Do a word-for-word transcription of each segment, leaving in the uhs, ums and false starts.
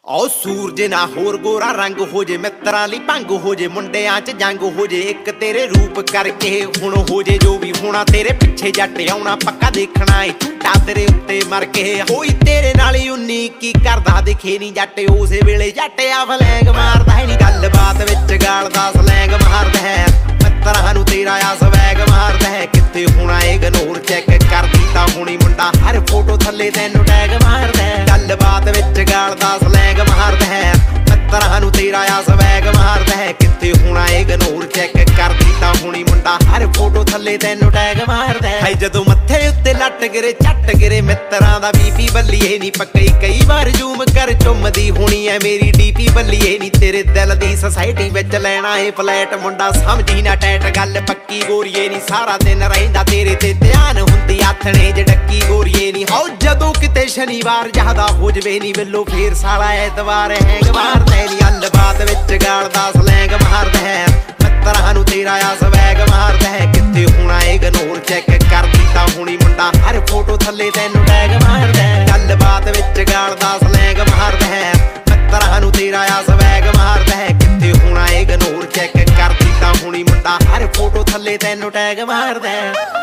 ओ सूरज ना होर गोरा रंग हो जे मित्रां लई भंग हो जे मुंडियां च जंग हो जे एक तेरे रूप करके हुण हो जे जो भी होना तेरे पिछे जट आउणा पक्का देखना ए झूठा तेरे उत्ते मर के होई तेरे नाल उन्नी की करदा दिखे नी जट उस वेले जट आ फलैंग मारदा है नी गल बात विच गालदा सलैंग मारदा है मित्रां नूं तेरा आ स्वैग मारदा है कित्थे होना इग्नोर चैक करदी तां हुणी मुंडा हर फोटो थल्ले तैनूं टैग मारदा है गल बात विच गालदा सलैंग मारदा है मित्रां नूं तेरा आ स्वैग मारदा है कित्थे होना इग्नोर चैक करदी तां हुणी मुंडा हर फोटो थल्ले तैनूं टैग मारदा है जदों मत्थे उत्ते लट गिरे झट गिरे मित्रां दा बीपी बल्लीए नी पक्की कई बार जूम कर चुमदी होनी है मेरी डीपी बल्लीए नी तेरे दिल दी सोसाइटी विच लैणा है फ्लैट मुंडा समझी ना टैट गल पक्की गोरीए नी सारा दिन रहिंदा तेरे ते ध्यान हुंदी आथणे च डक्की गोरीए नी हो जदों किते शनिवार ज्यादा हो जवे नी बिल्लो फेर साला ऐतवार हैंग मारदा नी गल बात विच गालदा सलैंग मारदा है मित्रां नूं तेरा आ स्वैग मारदा है कित्थे होना इग्नोर चैक करदी तां हुणी मुंडा हर फोटो थल्ले तैनूं टैग मारदा है गल बात विच गालदा सलैंग मारदा है मित्रां नूं तेरा आ स्वैग मारदा है कित्थे होना इग्नोर चैक करदी तां हुणी मुंडा हर फोटो थल्ले तैनूं टैग मारदा है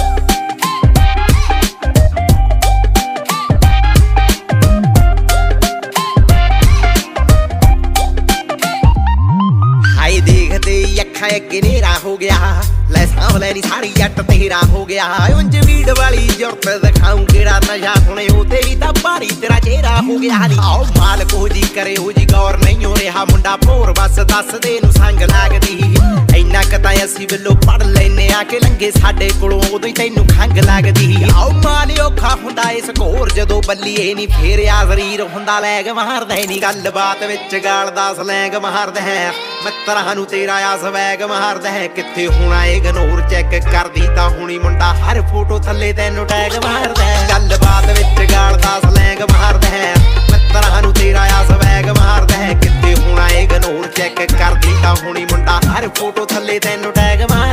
अखा अगे नेरा हो गया लै सांभले नी सारी जट तेरा हो गया उंज वीड वाली जुरत दिखाऊं केड़ा नशा सुने ओते भी तां भारी तेरा चेहरा हो गया नी आओ मालक हो जी करे हो जी गौर नहीं हो रहा मुंडा भोर बस दस दे नूं संग लगदी इन्ना क तां असीं बिल्लो पढ़ लैने आके लंघे साडे कोलों उदों ही तैनूं खंग लगदी आओ माल औखा हुंदा इस घोर जदों बल्लीए नी फेर आ शरीर हुंदा लैग मारदा नी गल बात विच गालदा सलैंग मारदा है मित्रां नूं तेरा आ स्वैग मारदा है कित्थे होना इग्नोर चैक करदी तां हुणी मुंडा हर फोटो थल्ले तैनूं टैग मारदा है गल बात विच गालदा सलैंग मारदा है मित्रां नूं तेरा आ स्वैग मारदा है कित्थे होना इग्नोर चैक करदी तां हुणी मुंडा हर फोटो थल्ले तैनूं टैग मारदा